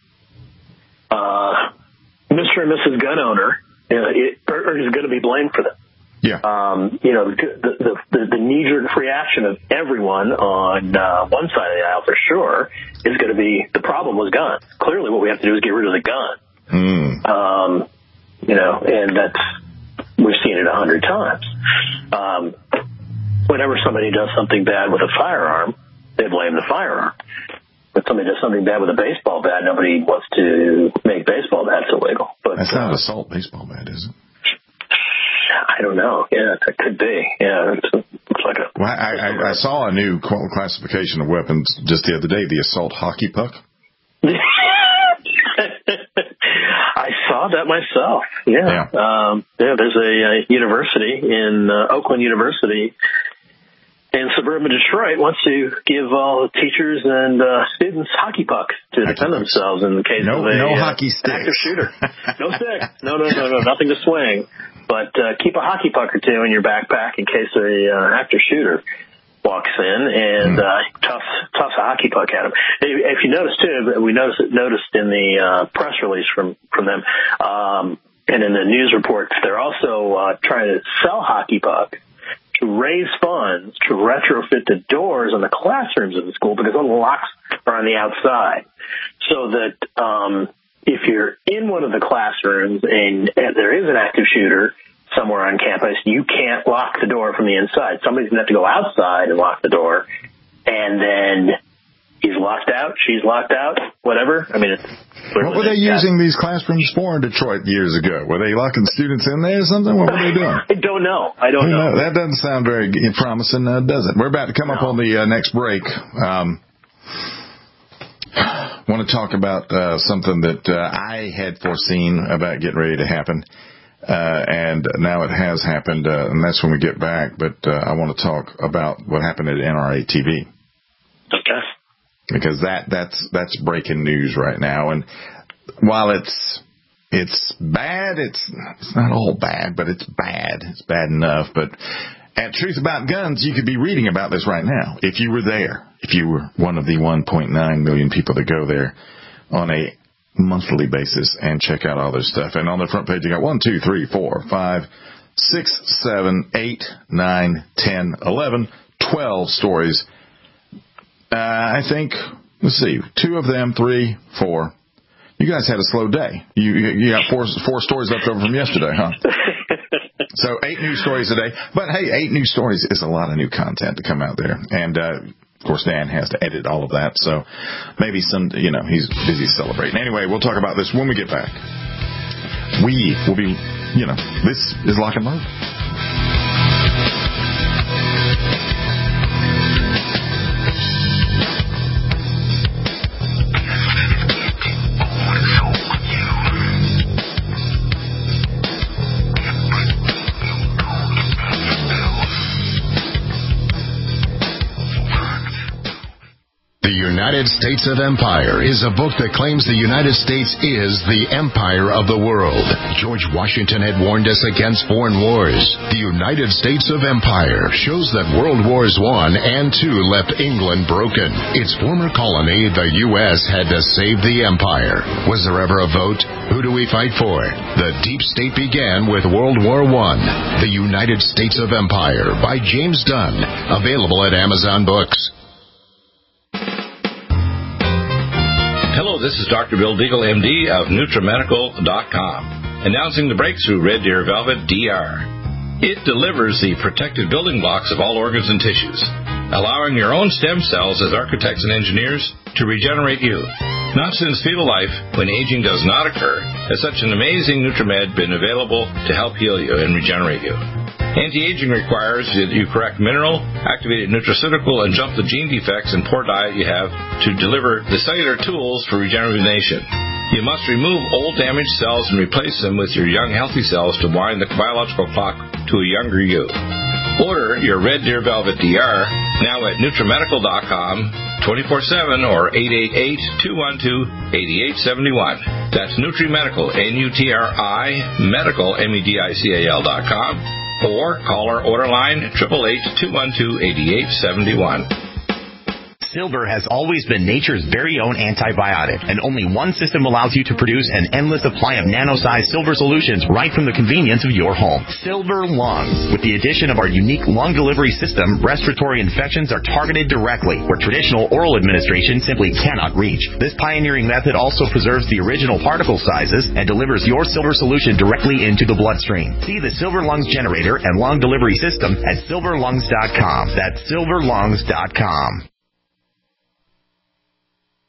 uh, Mister and Missus Gun Owner uh, it, are, is going to be blamed for that. Yeah. Um, you know, the, the, the, the knee-jerk reaction of everyone on uh, one side of the aisle, for sure, is going to be the problem was guns. Clearly what we have to do is get rid of the gun. Mm. Um, you know, and that's, we've seen it a hundred times. Um, whenever somebody does something bad with a firearm, they blame the firearm. If somebody does something bad with a baseball bat, nobody wants to make baseball bats illegal. But that's not uh, an assault baseball bat, is it? I don't know. Yeah, it could be. Yeah, it's, it's like a. Well, I, I, I saw a new classification of weapons just the other day: the assault hockey puck. I saw that myself. Yeah. Yeah. Um, yeah there's a, a university in uh, Oakland University in suburban Detroit wants to give all teachers and uh, students hockey pucks to hockey defend pucks. themselves in the case no, of a no uh, hockey sticks. active shooter. No stick. No, no, no, no, nothing to swing. But uh, keep a hockey puck or two in your backpack in case a uh, active shooter walks in and mm. uh, toss, toss a hockey puck at him. If you notice, too, we noticed, noticed in the uh, press release from, from them um, and in the news reports, they're also uh, trying to sell hockey pucks to raise funds to retrofit the doors on the classrooms of the school because all the locks are on the outside. So that um, if you're in one of the classrooms and, and there is an active shooter somewhere on campus, you can't lock the door from the inside. Somebody's going to have to go outside and lock the door, and then he's locked out, she's locked out, whatever. I mean, it's what were they using these classrooms for in Detroit years ago? Were they locking students in there or something? What were they doing? I don't know. I don't know. know. That doesn't sound very promising, uh, does it? We're about to come no. up on the uh, next break. Um, I want to talk about uh, something that uh, I had foreseen about getting ready to happen, uh, and now it has happened, uh, and that's when we get back. But uh, I want to talk about what happened at N R A T V. Okay. Because that that's that's breaking news right now, and while it's it's bad, it's it's not all bad, but it's bad. It's bad enough. But at Truth About Guns, you could be reading about this right now if you were there. If you were one of the one point nine million people that go there on a monthly basis and check out all their stuff. And on the front page, you got one, two, three, four, five, six, seven, eight, nine, ten, eleven, twelve stories. Uh, I think, let's see, two of them, three, four. You guys had a slow day. You you got four four stories left over from yesterday, huh? So eight news stories a day. But, hey, eight news stories is a lot of new content to come out there. And, uh, of course, Dan has to edit all of that. So maybe some, you know, he's busy celebrating. Anyway, we'll talk about this when we get back. We will be, you know, this is Lock and Load. United States of Empire is a book that claims the United States is the empire of the world. George Washington had warned us against foreign wars. The United States of Empire shows that World Wars One and Two left England broken. Its former colony, the U S, had to save the empire. Was there ever a vote? Who do we fight for? The deep state began with World War One. The United States of Empire by James Dunn. Available at Amazon Books. Hello, this is Doctor Bill Deagle, M D of NutriMedical dot com, announcing the breakthrough Red Deer Velvet D R. It delivers the protective building blocks of all organs and tissues, allowing your own stem cells as architects and engineers to regenerate you. Not since fetal life, when aging does not occur, has such an amazing NutriMed been available to help heal you and regenerate you. Anti-aging requires that you correct mineral, activated nutraceutical, and jump the gene defects and poor diet you have to deliver the cellular tools for regeneration. You must remove old damaged cells and replace them with your young healthy cells to wind the biological clock to a younger you. Order your Red Deer Velvet D R now at NutriMedical dot com, twenty-four seven or eight eight eight, two one two, eight eight seven one. That's NutriMedical, N U T R I, Medical, M E D I C A L dot com. Or call our order line, eight eight eight, two one two, eight eight seven one. Silver has always been nature's very own antibiotic, and only one system allows you to produce an endless supply of nano-sized silver solutions right from the convenience of your home. Silver Lungs. With the addition of our unique lung delivery system, respiratory infections are targeted directly, where traditional oral administration simply cannot reach. This pioneering method also preserves the original particle sizes and delivers your silver solution directly into the bloodstream. See the Silver Lungs generator and lung delivery system at silver lungs dot com. That's silver lungs dot com.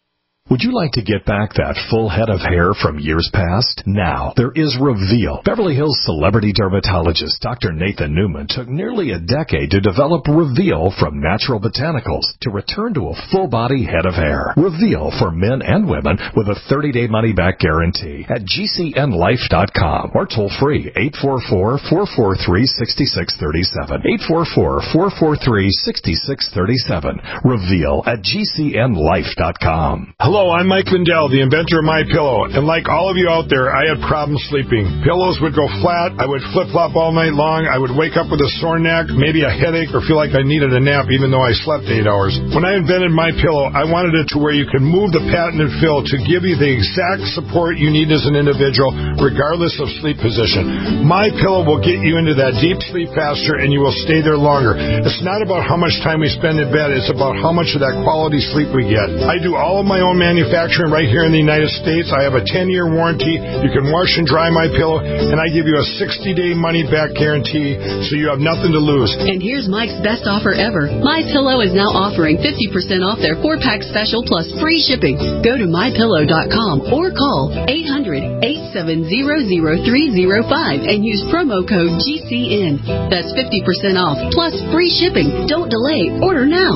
Would you like to get back that full head of hair from years past? Now, there is Reveal. Beverly Hills celebrity dermatologist Doctor Nathan Newman took nearly a decade to develop Reveal from natural botanicals to return to a full-body head of hair. Reveal for men and women with a thirty-day money-back guarantee at G C N life dot com or toll free eight four four, four four three, six six three seven. eight four four, four four three, six six three seven. Reveal at G C N life dot com. Hello, I'm Mike Lindell, the inventor of MyPillow, and like all of you out there, I had problems sleeping. Pillows would go flat, I would flip-flop all night long, I would wake up with a sore neck, maybe a headache, or feel like I needed a nap even though I slept eight hours. When I invented MyPillow, I wanted it to where you can move the patented fill to give you the exact support you need as an individual, regardless of sleep position. MyPillow will get you into that deep sleep faster, and you will stay there longer. It's not about how much time we spend in bed, it's about how much of that quality sleep we get. I do all of my own manufacturing right here in the United States. I have a ten-year warranty. You can wash and dry MyPillow, and I give you a sixty-day money-back guarantee, so you have nothing to lose. And here's Mike's best offer ever. MyPillow is now offering fifty percent off their four-pack special plus free shipping. Go to my pillow dot com or call eight hundred, eight seven zero, zero three zero five and use promo code G C N. That's fifty percent off plus free shipping. Don't delay. Order now.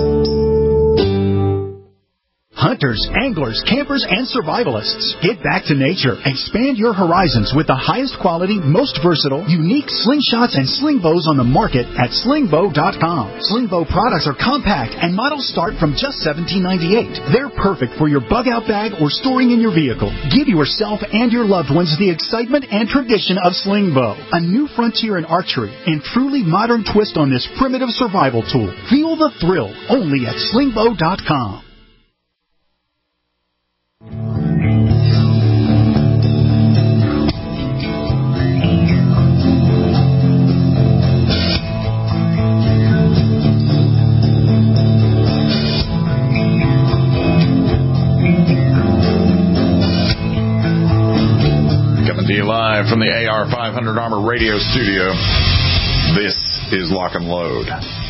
Hunters, anglers, campers, and survivalists. Get back to nature. Expand your horizons with the highest quality, most versatile, unique slingshots and sling bows on the market at sling bow dot com. Sling bow products are compact and models start from just seventeen ninety-eight. They're perfect for your bug-out bag or storing in your vehicle. Give yourself and your loved ones the excitement and tradition of sling bow. A new frontier in archery and truly modern twist on this primitive survival tool. Feel the thrill only at sling bow dot com. Live from the A R five hundred Armor Radio Studio, this is Lock and Load.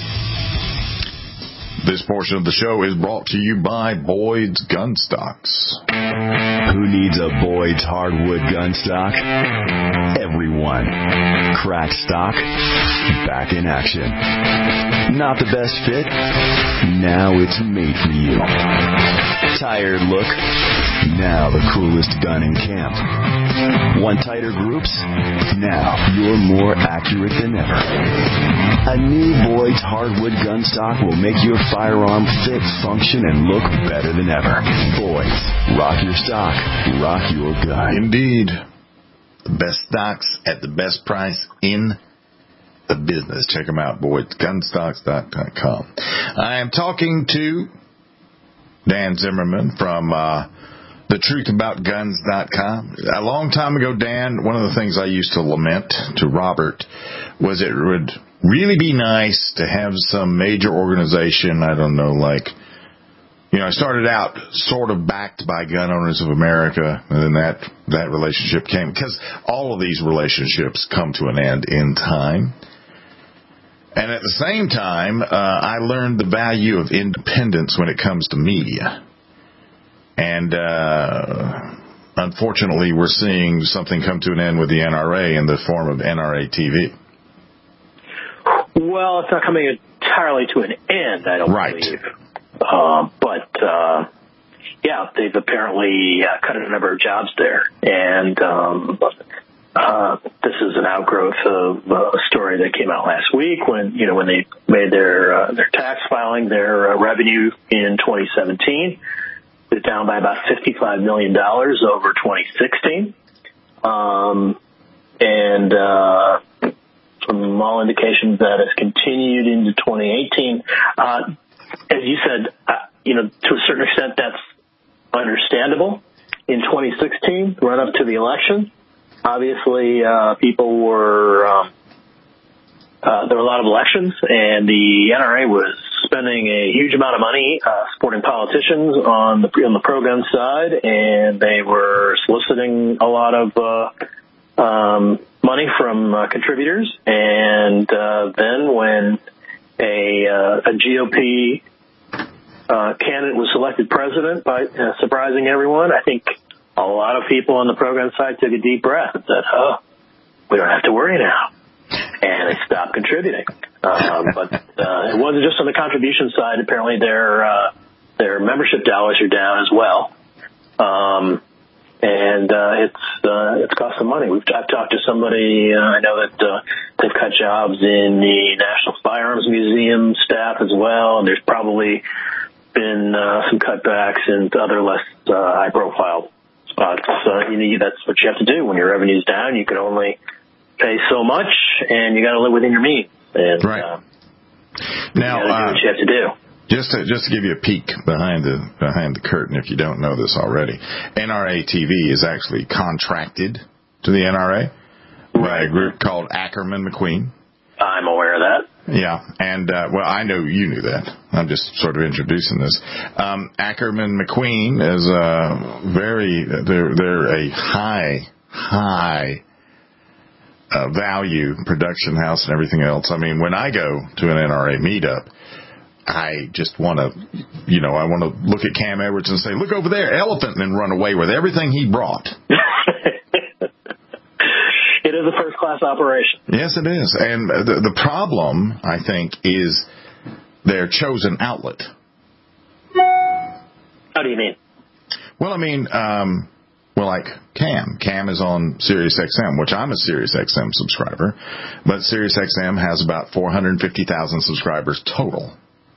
This portion of the show is brought to you by Boyd's Gun Stocks. Who needs a Boyd's hardwood gun stock? Everyone. Crack stock, back in action. Not the best fit? Now it's made for you. Tired look? Now the coolest gun in camp. Want tighter groups? Now you're more accurate than ever. A new Boyd's hardwood gun stock will make your firearm fit, function, and look better than ever. Boyd's. Rock your stock. Rock your gun. Indeed. The best stocks at the best price in the business. Check them out, boyds gun stocks dot com. I am talking to Dan Zimmerman from uh, the truth about guns dot com. A long time ago, Dan, one of the things I used to lament to Robert was it would really be nice to have some major organization, I don't know, like, you know, I started out sort of backed by Gun Owners of America, and then that, that relationship came, because all of these relationships come to an end in time. And at the same time, uh, I learned the value of independence when it comes to media. And uh, unfortunately, we're seeing something come to an end with the N R A in the form of N R A T V. Well, it's not coming entirely to an end, I don't right. believe. Um, but, uh, yeah, they've apparently uh, cut a number of jobs there. And um, uh, this is an outgrowth of uh, a story that came out last week when, you know, when they made their uh, their tax filing, their uh, revenue in twenty seventeen is down by about fifty-five million dollars over twenty sixteen. Um, and uh, from all indications, that has continued into twenty eighteen. Uh, as you said, uh, you know, to a certain extent, that's understandable. In twenty sixteen, run up to the election, obviously, uh, people were, um, uh, there were a lot of elections, and the N R A was spending a huge amount of money uh, supporting politicians on the on the pro-gun side, and they were soliciting a lot of uh, um, money from uh, contributors. And uh, then when a, uh, a G O P uh, candidate was selected president by uh, surprising everyone, I think a lot of people on the program side took a deep breath and said, oh, we don't have to worry now. And they stopped contributing. Um, but uh, it wasn't just on the contribution side. Apparently their uh, their membership dollars are down as well. Um, and uh, it's uh, it's cost some money. We've I've talked to somebody. Uh, I know that uh, they've cut jobs in the National Firearms Museum staff as well. And there's probably been uh, some cutbacks in other less uh, high-profile spots. Uh, you need, that's what you have to do when your revenue's down. You can only pay so much, and you got to live within your means. And, right. Uh, now, you got to do what you have to do. Just to, just to give you a peek behind the behind the curtain, if you don't know this already, N R A T V is actually contracted to the N R A by a group called Ackerman McQueen. I'm aware of that. Yeah, and uh, well, I know you knew that. I'm just sort of introducing this. Um, Ackerman McQueen is a very they're they're a high high uh, value production house and everything else. I mean, when I go to an N R A meetup, I just want to, you know, I want to look at Cam Edwards and say, look over there, elephant, and then run away with everything he brought. It is a first-class operation. Yes, it is. And the, the problem, I think, is their chosen outlet. How do you mean? Well, I mean, um, well, like Cam. Cam is on Sirius X M, which I'm a Sirius X M subscriber. But Sirius X M has about four hundred fifty thousand subscribers total.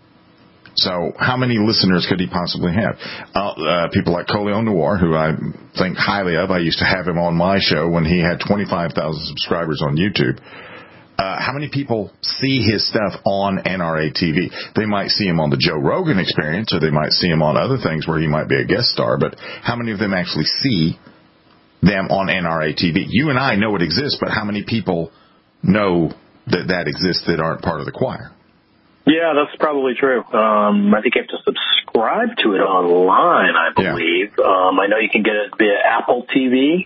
So how many listeners could he possibly have? Uh, uh, people like Coleo Noir, who I think highly of. I used to have him on my show when he had twenty-five thousand subscribers on YouTube. Uh, how many people see his stuff on N R A T V? They might see him on the Joe Rogan Experience, or they might see him on other things where he might be a guest star, but how many of them actually see them on N R A T V? You and I know it exists, but how many people know that that exists that aren't part of the choir? Yeah, that's probably true. Um, I think you have to subscribe to it online, I believe. Yeah. Um, I know you can get it via Apple T V,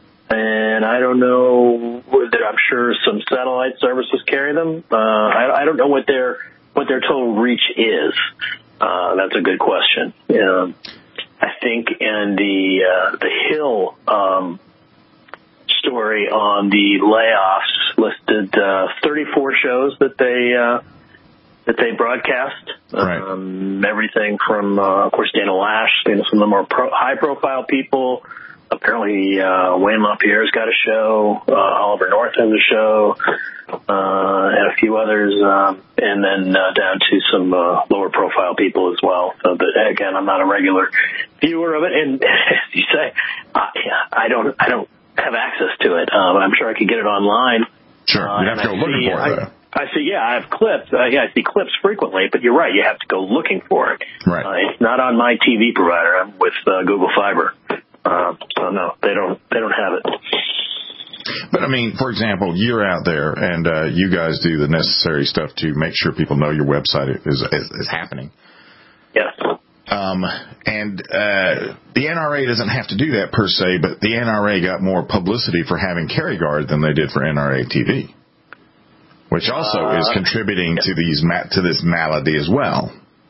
and I don't know that I'm sure some satellite services carry them. Uh, I, I don't know what their what their total reach is. Uh, that's a good question. Um, I think in the uh, the Hill um, story on the layoffs listed uh, thirty-four shows that they. Uh, that they broadcast, right. um, everything from, uh, of course, Dana Lash, you know, some of the more pro- high-profile people. Apparently, uh, Wayne LaPierre's got a show, uh, Oliver North has a show, uh, and a few others, um, and then uh, down to some uh, lower-profile people as well. So, that, again, I'm not a regular viewer of it, and as you say, uh, yeah, I don't, I don't have access to it. Um, I'm sure I could get it online. Sure, you have to go looking for it, though. I see, yeah, I have clips. Uh, yeah, I see clips frequently, but you're right. You have to go looking for it. Right. Uh, it's not on my T V provider. I'm with uh, Google Fiber. Uh, so no, they don't. They don't have it. But I mean, for example, you're out there and uh, you guys do the necessary stuff to make sure people know your website is is, is happening. Yes. Um, and uh, the N R A doesn't have to do that per se, but the N R A got more publicity for having Carry Guard than they did for N R A T V. Which also uh, is contributing to these ma- to this malady as well.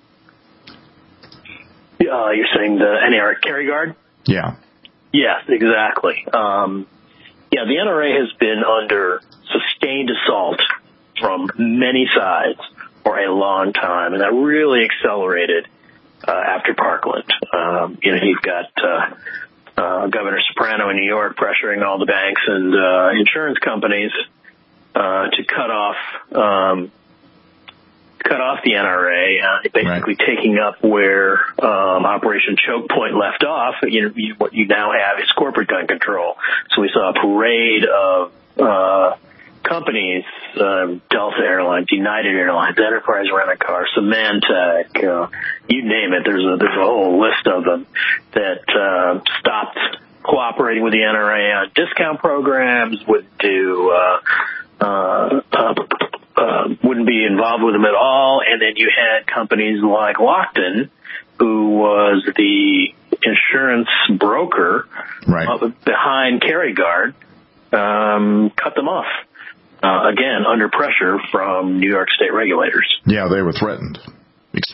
Uh, you're saying the N R A Carry Guard? Yeah. Yes, exactly. Um, yeah, the N R A has been under sustained assault from many sides for a long time, and that really accelerated uh, after Parkland. Um, you know, you've got uh, uh, Governor Soprano in New York pressuring all the banks and uh, insurance companies Uh, to cut off, um, cut off the N R A, uh, basically right. taking up where um, Operation Choke Point left off. You know, you, what you now have is corporate gun control. So we saw a parade of uh, companies: uh, Delta Airlines, United Airlines, Enterprise Rent-A-Car, Symantec, uh, you name it. There's a there's a whole list of them that uh, stopped cooperating with the N R A on discount programs. Would do. Uh, Uh, uh, uh, wouldn't be involved with them at all. And then you had companies like Lockton, who was the insurance broker right. uh, behind Carry Guard, um, cut them off. Uh, again, under pressure from New York state regulators. Yeah, they were threatened.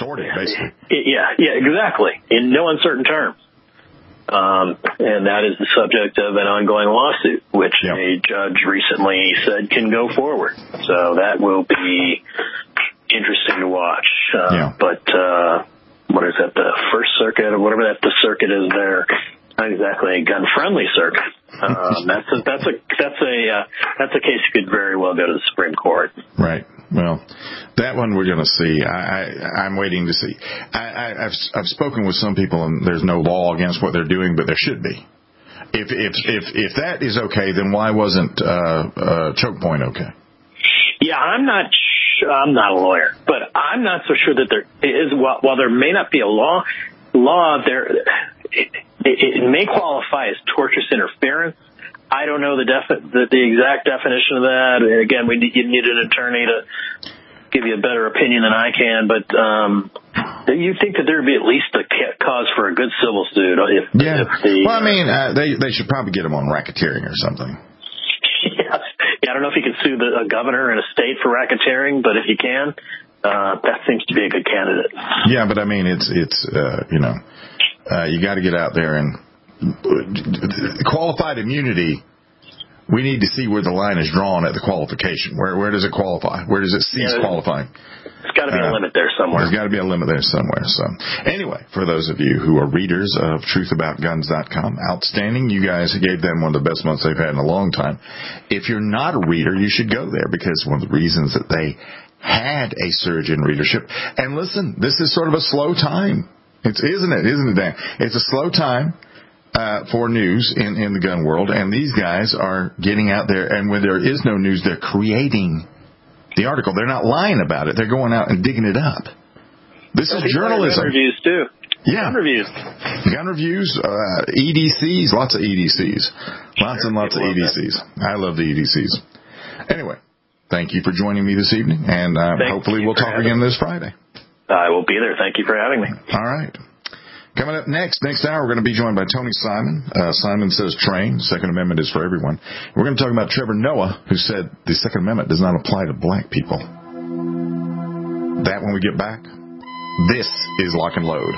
extort it, basically. Yeah, yeah, exactly. In no uncertain terms. Um, and that is the subject of an ongoing lawsuit, which yep. a judge recently said can go forward. So that will be interesting to watch. Uh, yeah. But uh, what is that, the First Circuit or whatever that the circuit is there? Not exactly a gun-friendly circuit. Um, that's a that's a that's a uh, that's a case you could very well go to the Supreme Court. Right. Well, that one we're going to see. I, I, I'm waiting to see. I, I, I've I've spoken with some people, and there's no law against what they're doing, but there should be. If if if if that is okay, then why wasn't uh, uh, choke point okay? Yeah, I'm not. Sh- I'm not a lawyer, but I'm not so sure that there is. While, while there may not be a law, law there. It, it, it may qualify as tortious interference. I don't know the, defi- the the exact definition of that. Again, we need, you need an attorney to give you a better opinion than I can. But um, you think that there would be at least a cause for a good civil suit? If, yeah. If the, well, I mean, uh, they they should probably get him on racketeering or something. Yeah, yeah I don't know if you can sue the, a governor in a state for racketeering, but if you can, uh, that seems to be a good candidate. Yeah, but I mean, it's it's uh, you know. Uh, you got to get out there and qualified immunity. We need to see where the line is drawn at the qualification. Where where does it qualify? Where does it cease yeah, qualifying? There's got to be uh, a limit there somewhere. There's got to be a limit there somewhere. So anyway, for those of you who are readers of truth about guns dot com, outstanding. You guys gave them one of the best months they've had in a long time. If you're not a reader, you should go there because one of the reasons that they had a surge in readership. And listen, this is sort of a slow time. It's, isn't it? Isn't it, Dan? It's a slow time uh, for news in, in the gun world, and these guys are getting out there, and when there is no news, they're creating the article. They're not lying about it. They're going out and digging it up. This There'll is journalism. Gun reviews, too. Yeah. Gun reviews. Gun reviews, uh, E D Cs, lots of E D Cs. Lots and lots of E D Cs. I love the E D Cs. Anyway, thank you for joining me this evening, and uh, hopefully we'll talk again this Friday. I will be there. Thank you for having me. All right. Coming up next, next hour, we're going to be joined by Tony Simon. Uh, Simon Says Train. Second Amendment is for everyone. We're going to talk about Trevor Noah, who said the Second Amendment does not apply to black people. That when we get back. This is Lock and Load.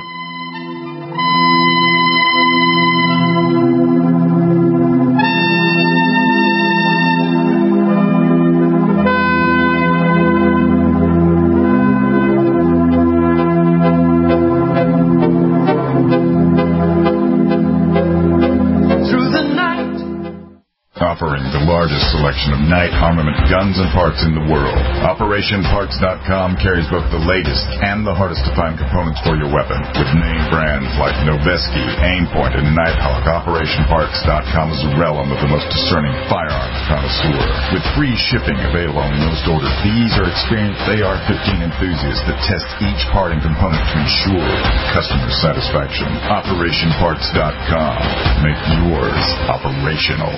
Offering the largest selection of night armament guns and parts in the world. Operation Parts dot com carries both the latest and the hardest to find components for your weapon. With name brands like Noveske, Aimpoint, and Nighthawk, Operation Parts dot com is the realm of the most discerning firearms connoisseur. With free shipping available on most orders, these are experienced A R fifteen enthusiasts that test each part and component to ensure customer satisfaction. Operation Parts dot com. Make yours operational.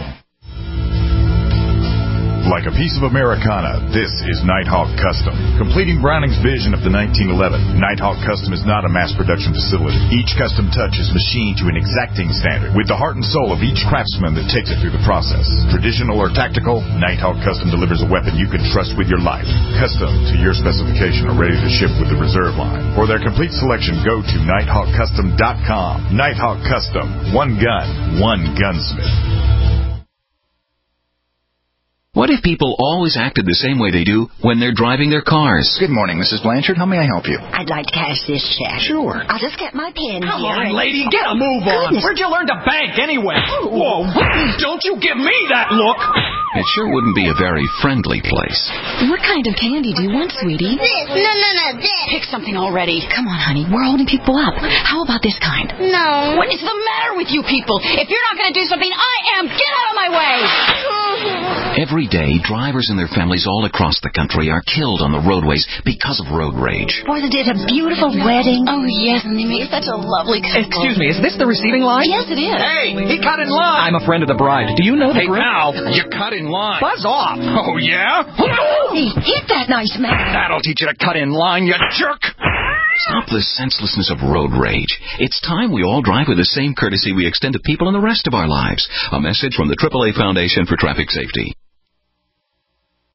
Like a piece of Americana, this is Nighthawk Custom. Completing Browning's vision of the nineteen eleven, Nighthawk Custom is not a mass production facility. Each custom touch is machined to an exacting standard, with the heart and soul of each craftsman that takes it through the process. Traditional or tactical, Nighthawk Custom delivers a weapon you can trust with your life. Custom to your specification or ready to ship with the reserve line. For their complete selection, go to Nighthawk Custom dot com. Nighthawk Custom. One gun, one gunsmith. What if people always acted the same way they do when they're driving their cars? Good morning, Missus Blanchard. How may I help you? I'd like to cash this check. Sure. I'll just get my pen Come here. on, lady, get a move on. Goodness. Where'd you learn to bank anyway? Whoa, don't you give me that look. It sure wouldn't be a very friendly place. What kind of candy do you want, sweetie? This. No, no, no, this. Pick something already. Come on, honey. We're holding people up. How about this kind? No. What is the matter with you people? If you're not going to do something, I am. Get out of my way. Every day, drivers and their families all across the country are killed on the roadways because of road rage. Boy, they did a beautiful wedding. Oh, yes, and they made such a lovely couple. Excuse me, is this the receiving line? Yes, it is. Hey, he cut in line. I'm a friend of the bride. Do you know the Hey, group? now, you cut in line. Buzz off. Oh, yeah? Hey, hit that nice man. That'll teach you to cut in line, you jerk. Stop the senselessness of road rage. It's time we all drive with the same courtesy we extend to people in the rest of our lives. A message from the triple A Foundation for Traffic Safety.